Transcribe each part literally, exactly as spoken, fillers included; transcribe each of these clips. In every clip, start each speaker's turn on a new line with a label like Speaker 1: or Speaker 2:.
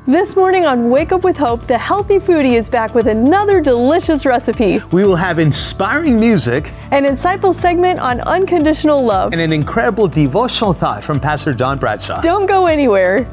Speaker 1: This morning on Wake Up with Hope, the Healthy Foodie is back with another delicious recipe.
Speaker 2: We will have inspiring music,
Speaker 1: an insightful segment on unconditional love,
Speaker 2: and an incredible devotional thought from Pastor Don Bradshaw.
Speaker 1: Don't go anywhere.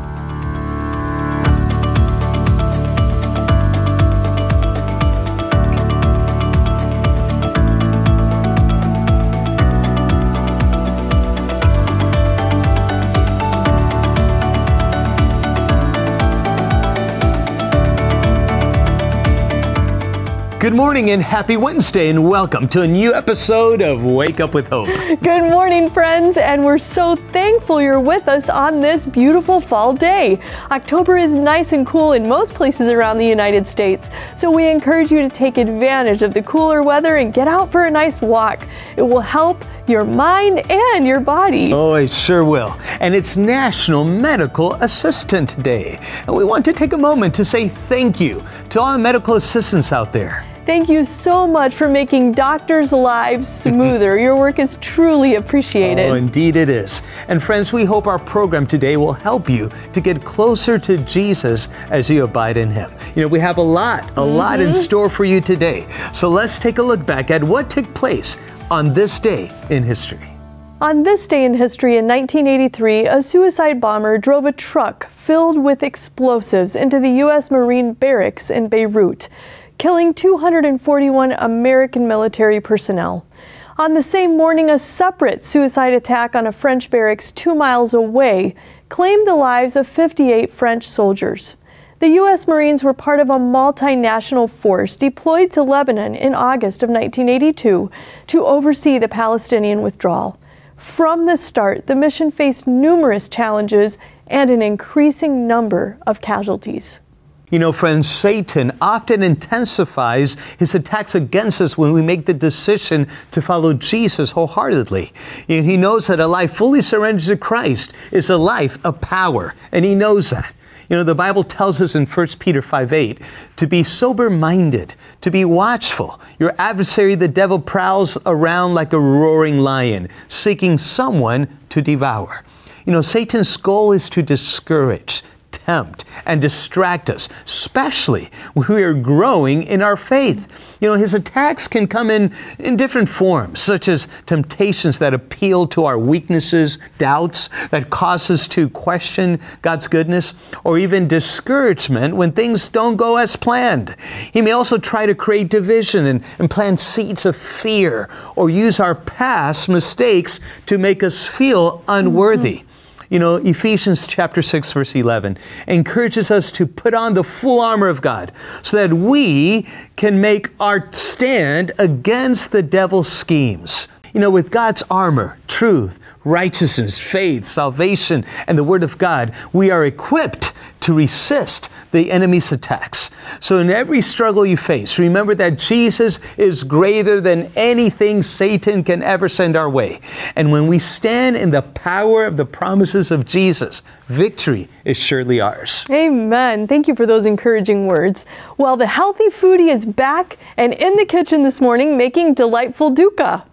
Speaker 2: Good morning and happy Wednesday, and welcome to a new episode of Wake Up with Hope.
Speaker 1: Good morning, friends, and we're so thankful you're with us on this beautiful fall day. October is nice and cool in most places around the United States, so we encourage you to take advantage of the cooler weather and get out for a nice walk. It will help your mind and your body.
Speaker 2: Oh, it sure will. And it's National Medical Assistant Day. And we want to take a moment to say thank you to all the medical assistants out there.
Speaker 1: Thank you so much for making doctors' lives smoother. Your work is truly appreciated.
Speaker 2: Oh, indeed it is. And friends, we hope our program today will help you to get closer to Jesus as you abide in Him. You know, we have a lot, a mm-hmm. lot in store for you today. So let's take a look back at what took place on this day in history.
Speaker 1: On this day in history in nineteen eighty-three, a suicide bomber drove a truck filled with explosives into the U S Marine barracks in Beirut, killing two hundred forty-one American military personnel. On the same morning, a separate suicide attack on a French barracks two miles away claimed the lives of fifty-eight French soldiers. The U S Marines were part of a multinational force deployed to Lebanon in August of nineteen eighty-two to oversee the Palestinian withdrawal. From the start, the mission faced numerous challenges and an increasing number of casualties.
Speaker 2: You know, friends, Satan often intensifies his attacks against us when we make the decision to follow Jesus wholeheartedly. He knows that a life fully surrendered to Christ is a life of power, and he knows that. You know, the Bible tells us in First Peter five eight to be sober-minded, to be watchful. Your adversary, the devil, prowls around like a roaring lion, seeking someone to devour. You know, Satan's goal is to discourage, tempt, and distract us, especially when we are growing in our faith. You know, his attacks can come in, in different forms, such as temptations that appeal to our weaknesses, doubts that cause us to question God's goodness, or even discouragement when things don't go as planned. He may also try to create division and, and plant seeds of fear, or use our past mistakes to make us feel unworthy. Mm-hmm. You know, Ephesians chapter six, verse eleven encourages us to put on the full armor of God so that we can make our stand against the devil's schemes. You know, with God's armor, truth, righteousness, faith, salvation, and the Word of God, we are equipped to resist the enemy's attacks. So in every struggle you face, remember that Jesus is greater than anything Satan can ever send our way. And when we stand in the power of the promises of Jesus, victory is surely ours.
Speaker 1: Amen. Thank you for those encouraging words. Well, the Healthy Foodie is back and in the kitchen this morning making delightful dukkha.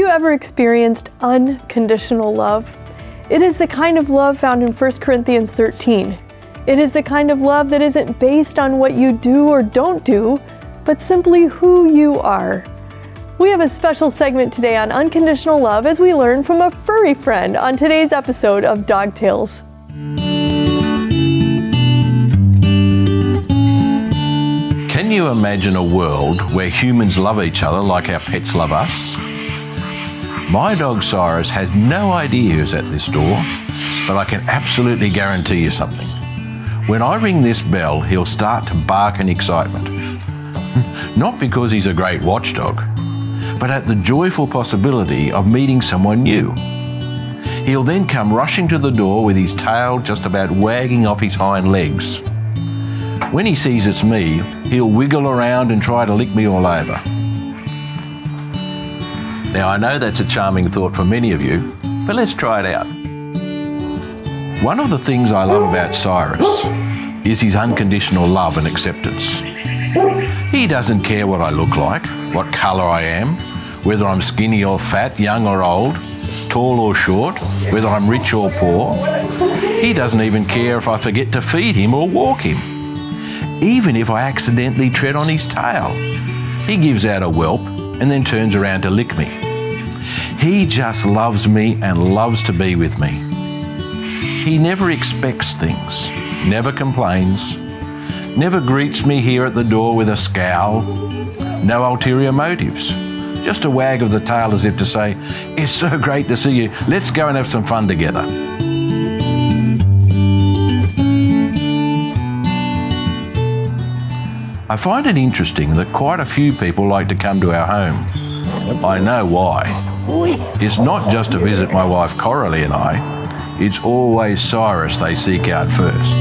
Speaker 1: ever experienced unconditional love? It is the kind of love found in First Corinthians thirteen. It is the kind of love that isn't based on what you do or don't do, but simply who you are. We have a special segment today on unconditional love as we learn from a furry friend on today's episode of Dog Tales.
Speaker 3: Can you imagine a world where humans love each other like our pets love us? My dog Cyrus has no idea who's at this door, but I can absolutely guarantee you something. When I ring this bell, he'll start to bark in excitement. Not because he's a great watchdog, but at the joyful possibility of meeting someone new. He'll then come rushing to the door with his tail just about wagging off his hind legs. When he sees it's me, he'll wiggle around and try to lick me all over. Now, I know that's a charming thought for many of you, but let's try it out. One of the things I love about Cyrus is his unconditional love and acceptance. He doesn't care what I look like, what colour I am, whether I'm skinny or fat, young or old, tall or short, whether I'm rich or poor. He doesn't even care if I forget to feed him or walk him. Even if I accidentally tread on his tail, he gives out a whelp and then turns around to lick me. He just loves me and loves to be with me. He never expects things, never complains, never greets me here at the door with a scowl, no ulterior motives. Just a wag of the tail as if to say, "It's so great to see you, let's go and have some fun together." I find it interesting that quite a few people like to come to our home. I know why. It's not just to visit my wife Coralie and I, it's always Cyrus they seek out first.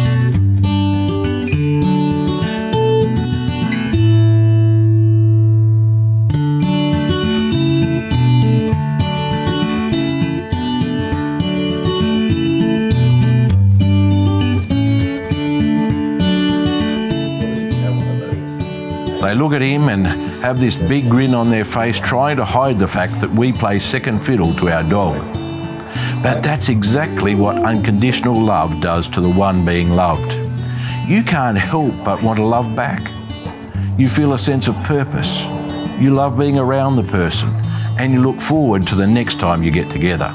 Speaker 3: They look at him and have this big grin on their face, trying to hide the fact that we play second fiddle to our dog. But that's exactly what unconditional love does to the one being loved. You can't help but want to love back. You feel a sense of purpose. You love being around the person, and you look forward to the next time you get together.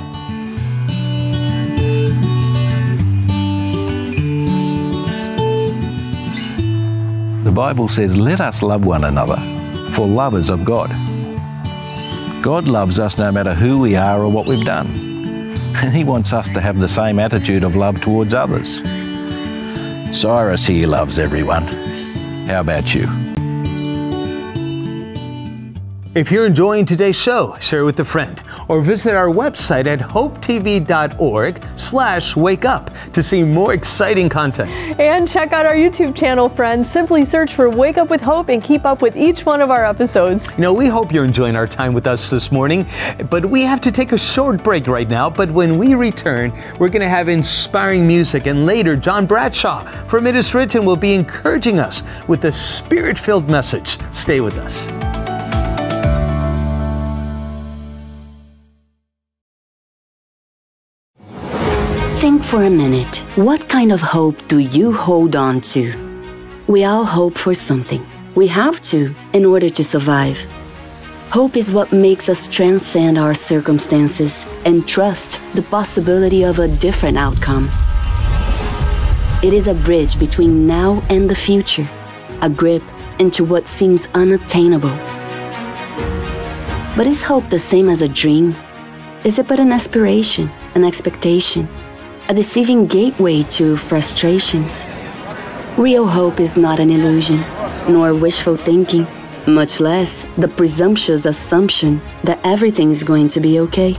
Speaker 3: The Bible says, "Let us love one another, for love is of God." God loves us no matter who we are or what we've done. And He wants us to have the same attitude of love towards others. Cyrus here loves everyone. How about you?
Speaker 2: If you're enjoying today's show, share it with a friend or visit our website at hopetv.org slash wake up to see more exciting content.
Speaker 1: And check out our YouTube channel, friends. Simply search for Wake Up with Hope and keep up with each one of our episodes.
Speaker 2: You know, we hope you're enjoying our time with us this morning, but we have to take a short break right now. But when we return, we're going to have inspiring music, and later John Bradshaw from It Is Written will be encouraging us with a spirit-filled message. Stay with us.
Speaker 4: Think for a minute. What kind of hope do you hold on to? We all hope for something. We have to in order to survive. Hope is what makes us transcend our circumstances and trust the possibility of a different outcome. It is a bridge between now and the future, a grip into what seems unattainable. But is hope the same as a dream? Is it but an aspiration, an expectation? A deceiving gateway to frustrations? Real hope is not an illusion, nor wishful thinking, much less the presumptuous assumption that everything is going to be okay.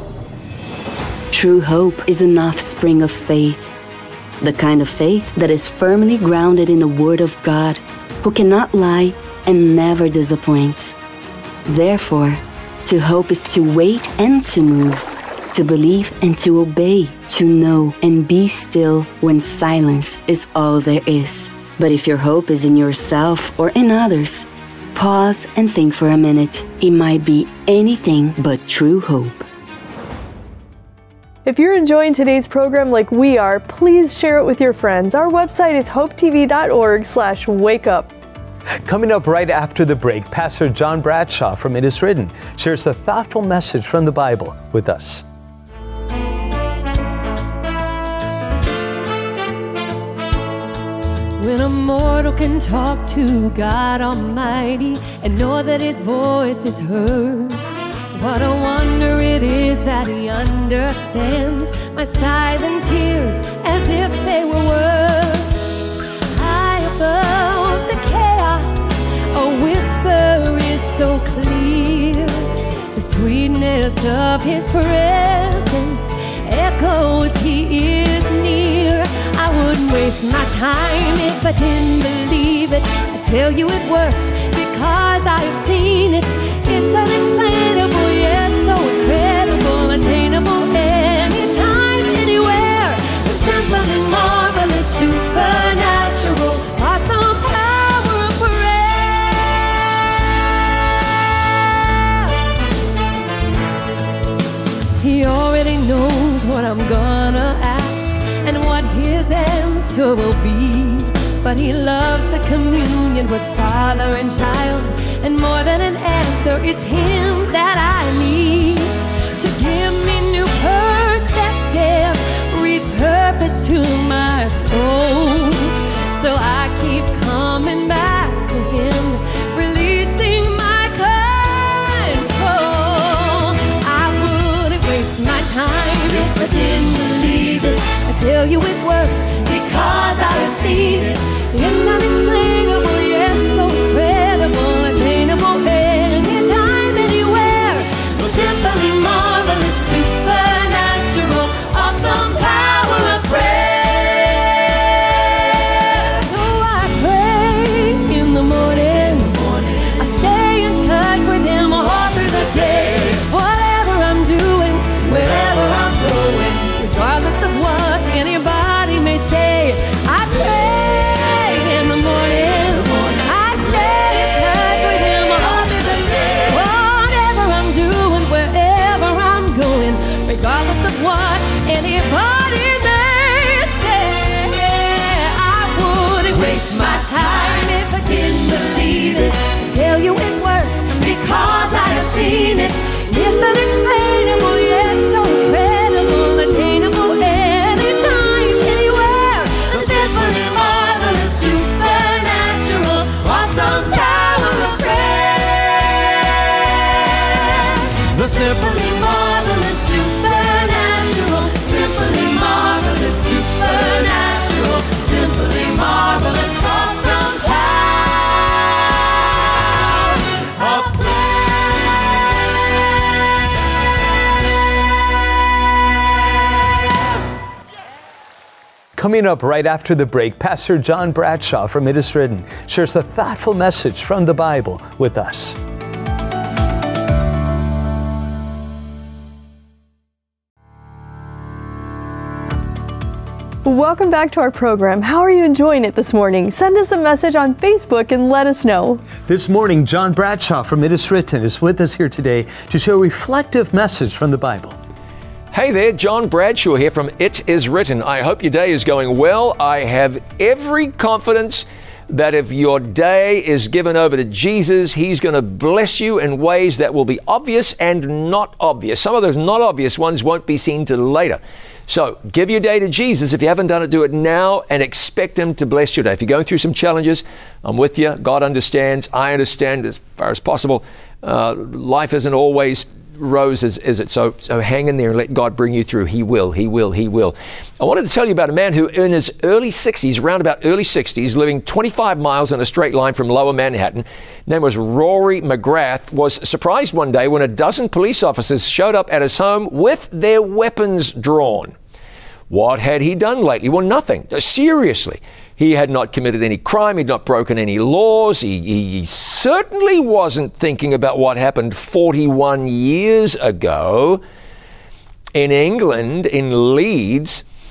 Speaker 4: True hope is an offspring of faith, the kind of faith that is firmly grounded in the Word of God, who cannot lie and never disappoints. Therefore, to hope is to wait and to move, to believe and to obey, to know and be still when silence is all there is. But if your hope is in yourself or in others, Pause and think for a minute. It might be anything but true hope.
Speaker 1: If you're enjoying today's program like we are, please share it with your friends. Our website is hopetv.org slash wake up.
Speaker 2: Coming up right after the break, Pastor John Bradshaw from It Is Written shares a thoughtful message from the Bible with us.
Speaker 5: When a mortal can talk to God Almighty and know that His voice is heard, what a wonder it is that He understands my sighs and tears as if they were words. High above the chaos, a whisper is so clear. The sweetness of His presence echoes, He is near. I wouldn't waste my time if I didn't believe it. I tell you it works because I've seen it. It's unexplainable yet so incredible, attainable anytime, anywhere. The simple and marvelous, supernatural, awesome power of prayer. He already knows what I'm gonna ask and what His answer will be. But He loves the communion with Father and child, and more than an answer, it's Him that I need to give me new perspective, repurpose to my soul. So I keep coming back to Him, releasing my control. I wouldn't waste my time if I didn't believe it. I tell you it works because I've seen it. It's unexplainable yet so incredible, attainable anytime, anywhere. Simply marvelous, supernatural, awesome power of prayer. So I pray in the morning, I stay in touch with Him all through the day. Whatever I'm doing, wherever I'm going, regardless of what anybody may say, I pray. Regardless of what anybody may say, I wouldn't waste my time if I didn't believe it. I tell you it works because I have seen it. It's unexplainable yet so incredible, attainable anytime, anywhere. The simple and marvelous, supernatural, awesome power of prayer. The simple and marvelous, supernatural, simply marvelous, supernatural, simply marvelous, awesome power of prayer.
Speaker 2: Coming up right after the break, Pastor John Bradshaw from It Is Written shares a thoughtful message from the Bible with us.
Speaker 1: Welcome back to our program. How are you enjoying it this morning? Send us a message on Facebook and let us know.
Speaker 2: This morning, John Bradshaw from It Is Written is with us here today to share a reflective message from the Bible.
Speaker 6: Hey there, John Bradshaw here from It Is Written. I hope your day is going well. I have every confidence that if your day is given over to Jesus, He's going to bless you in ways that will be obvious and not obvious. Some of those not obvious ones won't be seen till later. So give your day to Jesus. If you haven't done it, do it now and expect Him to bless your day. If you're going through some challenges, I'm with you. God understands. I understand as far as possible. Uh, life isn't always roses, is it? So, so hang in there and let God bring you through. He will, He will, He will. I wanted to tell you about a man who in his early sixties, around about early sixties, living twenty-five miles in a straight line from Lower Manhattan, name was Rory McGrath, was surprised one day when a dozen police officers showed up at his home with their weapons drawn. What had he done lately? Well, nothing. Seriously. He had not committed any crime. He'd not broken any laws. He, he, he certainly wasn't thinking about what happened forty-one years ago in England, in Leeds.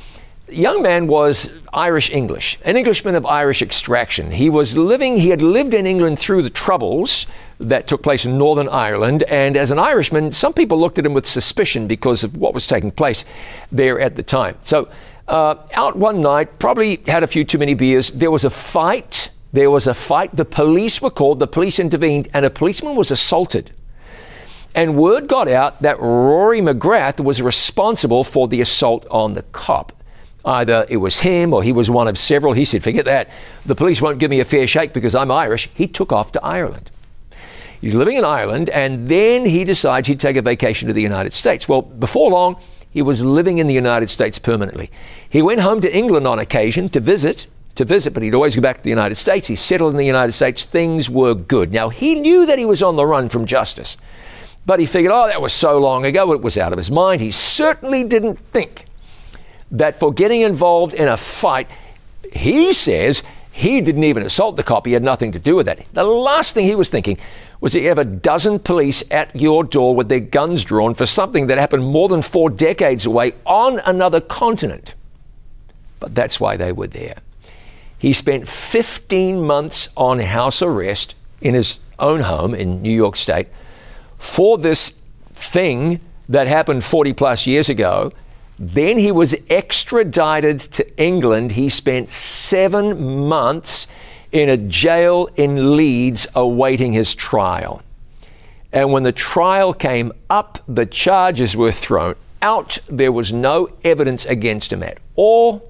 Speaker 6: The young man was Irish-English, an Englishman of Irish extraction. He was living, he had lived in England through the Troubles that took place in Northern Ireland, and as an Irishman, some people looked at him with suspicion because of what was taking place there at the time. So uh, out one night, probably had a few too many beers, there was a fight, there was a fight, the police were called, the police intervened, and a policeman was assaulted. And word got out that Rory McGrath was responsible for the assault on the cop. Either it was him or he was one of several. He said, forget that. The police won't give me a fair shake because I'm Irish. He took off to Ireland. He's living in Ireland, and then he decides he'd take a vacation to the United States. Well, before long, he was living in the United States permanently. He went home to England on occasion to visit, to visit, but he'd always go back to the United States. He settled in the United States. Things were good. Now, he knew that he was on the run from justice, but he figured, oh, that was so long ago, it was out of his mind. He certainly didn't think that for getting involved in a fight, he says he didn't even assault the cop. He had nothing to do with that. The last thing he was thinking was that you have a dozen police at your door with their guns drawn for something that happened more than four decades away on another continent. But that's why they were there. He spent fifteen months on house arrest in his own home in New York State for this thing that happened forty plus years ago. Then he was extradited to England. He spent seven months in a jail in Leeds awaiting his trial. And when the trial came up, the charges were thrown out. There was no evidence against him at all.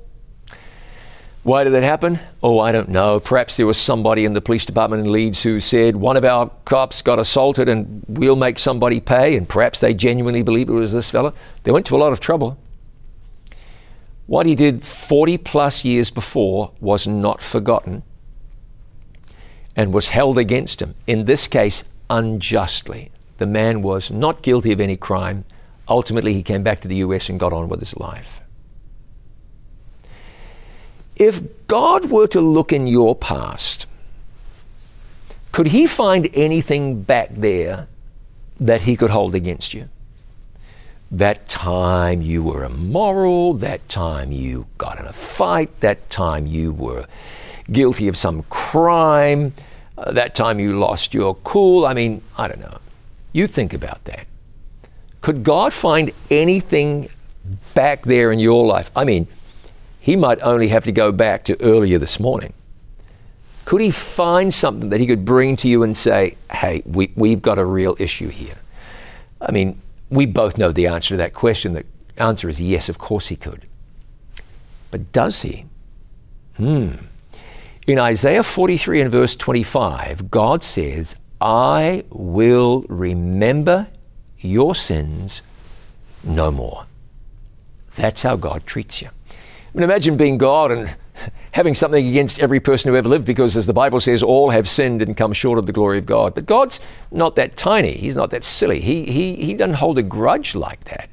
Speaker 6: Why did that happen? Oh, I don't know. Perhaps there was somebody in the police department in Leeds who said, one of our cops got assaulted and we'll make somebody pay. And perhaps they genuinely believed it was this fella. They went to a lot of trouble. What he did forty plus years before was not forgotten and was held against him, in this case, unjustly. The man was not guilty of any crime. Ultimately, he came back to the U S and got on with his life. If God were to look in your past, could he find anything back there that he could hold against you? That time you were immoral, that time you got in a fight, that time you were guilty of some crime, uh, that time you lost your cool. I mean, I don't know. You think about that. Could God find anything back there in your life? I mean, he might only have to go back to earlier this morning. Could he find something that he could bring to you and say, hey, we, we've got a real issue here? I mean, we both know the answer to that question. The answer is yes, of course he could. But does he? Hmm. In Isaiah forty-three and verse twenty-five, God says, I will remember your sins no more. That's how God treats you. I mean, imagine being God and having something against every person who ever lived, because as the Bible says, all have sinned and come short of the glory of God. But God's not that tiny. He's not that silly. He, he, he doesn't hold a grudge like that.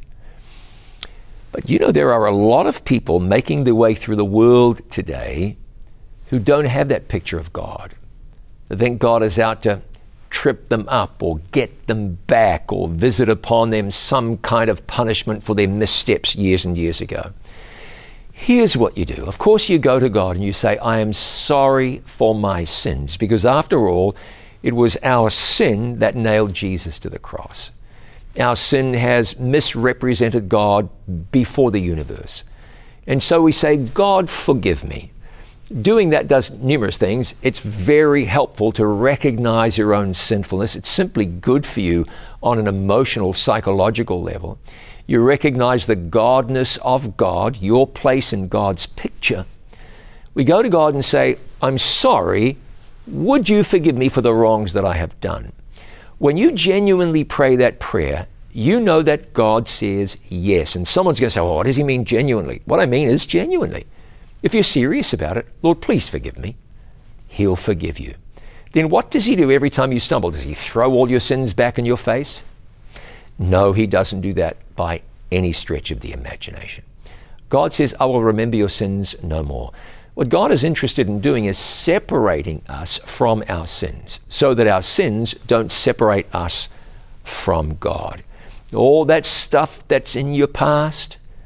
Speaker 6: But you know, there are a lot of people making their way through the world today who don't have that picture of God. They think God is out to trip them up or get them back or visit upon them some kind of punishment for their missteps years and years ago. Here's what you do. Of course, you go to God and you say, I am sorry for my sins, because after all, it was our sin that nailed Jesus to the cross. Our sin has misrepresented God before the universe. And so we say, God, forgive me. Doing that does numerous things. It's very helpful to recognize your own sinfulness. It's simply good for you on an emotional, psychological level. You recognize the godness of God, your place in God's picture. We go to God and say, I'm sorry, would you forgive me for the wrongs that I have done? When you genuinely pray that prayer, you know that God says yes. And someone's going to say, well, what does he mean genuinely? What I mean is genuinely. If you're serious about it, Lord, please forgive me. He'll forgive you. Then what does he do every time you stumble? Does he throw all your sins back in your face? No, he doesn't do that by any stretch of the imagination. God says, I will remember your sins no more. What God is interested in doing is separating us from our sins so that our sins don't separate us from God. All that stuff that's in your past,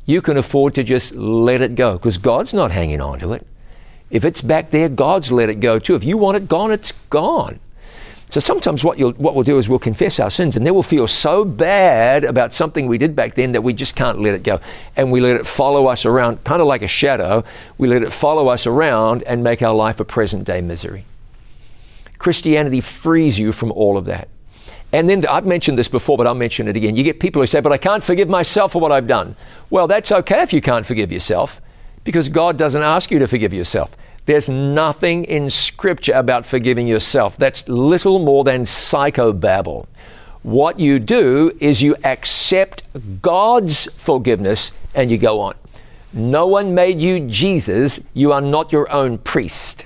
Speaker 6: you can afford to just let it go, because God's not hanging on to it. If it's back there, God's let it go too. If you want it gone, it's gone. So sometimes what, you'll, what we'll do is we'll confess our sins, and then we'll feel so bad about something we did back then that we just can't let it go. And we let it follow us around, kind of like a shadow. We let it follow us around and make our life a present-day misery. Christianity frees you from all of that. And then, I've mentioned this before, but I'll mention it again. You get people who say, but I can't forgive myself for what I've done. Well, that's okay if you can't forgive yourself, because God doesn't ask you to forgive yourself. There's nothing in Scripture about forgiving yourself. That's little more than psychobabble. What you do is you accept God's forgiveness and you go on. No one made you Jesus. You are not your own priest.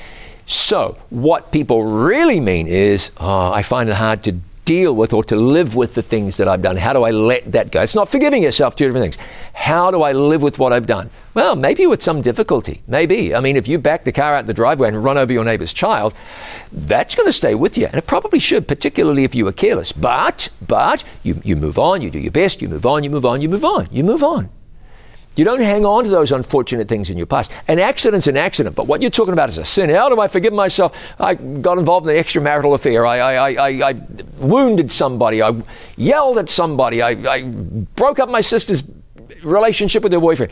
Speaker 6: So what people really mean is, oh, I find it hard to deal with or to live with the things that I've done. How do I let that go? It's not forgiving yourself, two different things. How do I live with what I've done? Well, maybe with some difficulty. Maybe. I mean, if you back the car out the driveway and run over your neighbor's child, that's going to stay with you. And it probably should, particularly if you were careless. But, but, you, you move on, you do your best, you move on, you move on, you move on, you move on. You don't hang on to those unfortunate things in your past. An accident's an accident, but what you're talking about is a sin. How do I forgive myself? I got involved in an extramarital affair. I, I, I, I, I wounded somebody. I yelled at somebody. I, I broke up my sister's relationship with her boyfriend.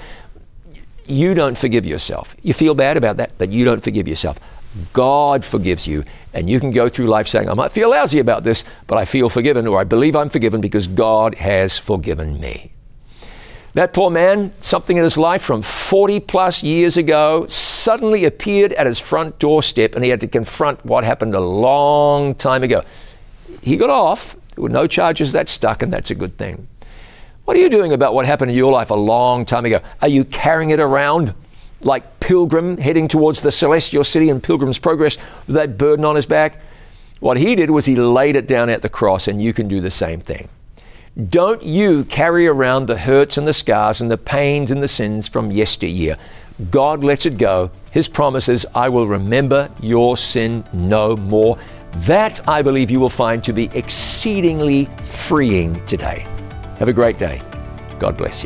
Speaker 6: You don't forgive yourself. You feel bad about that, but you don't forgive yourself. God forgives you, and you can go through life saying, I might feel lousy about this, but I feel forgiven, or I believe I'm forgiven because God has forgiven me. That poor man, something in his life from forty plus years ago suddenly appeared at his front doorstep, and he had to confront what happened a long time ago. He got off. There were no charges that stuck, and that's a good thing. What are you doing about what happened in your life a long time ago? Are you carrying it around like Pilgrim heading towards the celestial city in Pilgrim's Progress with that burden on his back? What he did was he laid it down at the cross, and you can do the same thing. Don't you carry around the hurts and the scars and the pains and the sins from yesteryear. God lets it go. His promise is, I will remember your sin no more. That, I believe, you will find to be exceedingly freeing today. Have a great day. God bless you.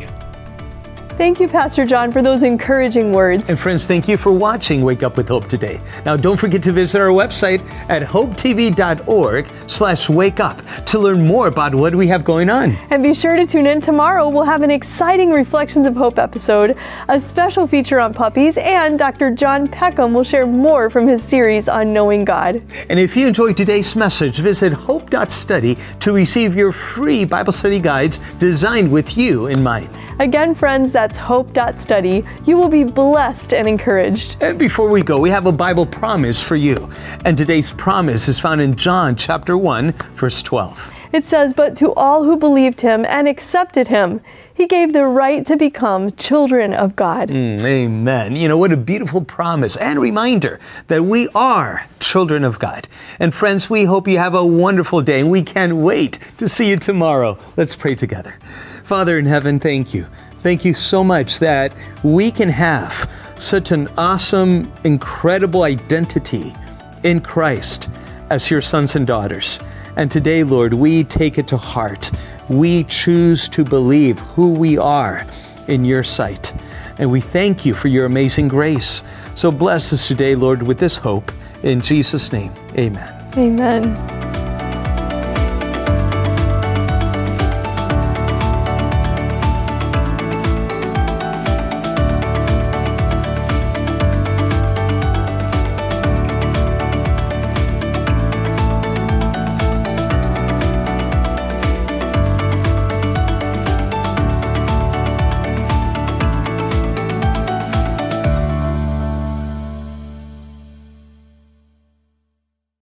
Speaker 1: Thank you, Pastor John, for those encouraging words.
Speaker 2: And friends, thank you for watching Wake Up with Hope today. Now, don't forget to visit our website at hopetv.org slash wake up to learn more about what we have going on.
Speaker 1: And be sure to tune in tomorrow. We'll have an exciting Reflections of Hope episode, a special feature on puppies, and Doctor John Peckham will share more from his series on knowing God.
Speaker 2: And if you enjoyed today's message, visit hope dot study to receive your free Bible study guides designed with you in mind.
Speaker 1: Again, friends, that's hope dot study. You will be blessed and encouraged.
Speaker 2: And before we go, we have a Bible promise for you. And today's promise is found in John chapter one, verse twelve.
Speaker 1: It says, but to all who believed him and accepted him, he gave the right to become children of God.
Speaker 2: Mm, amen. You know, what a beautiful promise and reminder that we are children of God. And friends, we hope you have a wonderful day, and we can't wait to see you tomorrow. Let's pray together. Father in heaven, thank you. Thank you so much that we can have such an awesome, incredible identity in Christ as your sons and daughters. And today, Lord, we take it to heart. We choose to believe who we are in your sight. And we thank you for your amazing grace. So bless us today, Lord, with this hope. In Jesus' name, amen.
Speaker 1: Amen.